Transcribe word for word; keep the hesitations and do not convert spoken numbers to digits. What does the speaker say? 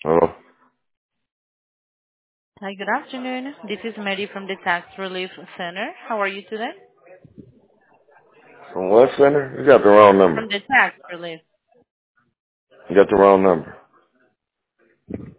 Oh, Hi, good afternoon. This is Mary from the Tax Relief Center. How are you today? from what center? You got the wrong From number. the Tax Relief. You got the wrong number.